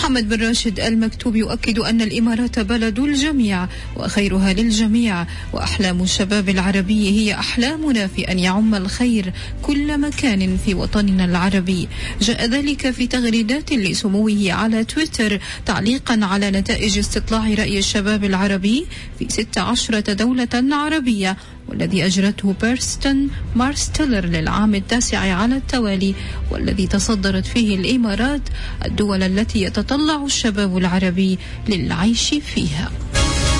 محمد بن راشد المكتوب يؤكد أن الإمارات بلد الجميع وخيرها للجميع، وأحلام الشباب العربي هي أحلامنا في أن يعم الخير كل مكان في وطننا العربي. جاء ذلك في تغريدات لسموه على تويتر تعليقا على نتائج استطلاع رأي الشباب العربي في 16 دولة عربية، والذي أجرته بيرستون مارستيلر للعام التاسع على التوالي، والذي تصدرت فيه الإمارات الدول التي يتطلع الشباب العربي للعيش فيها.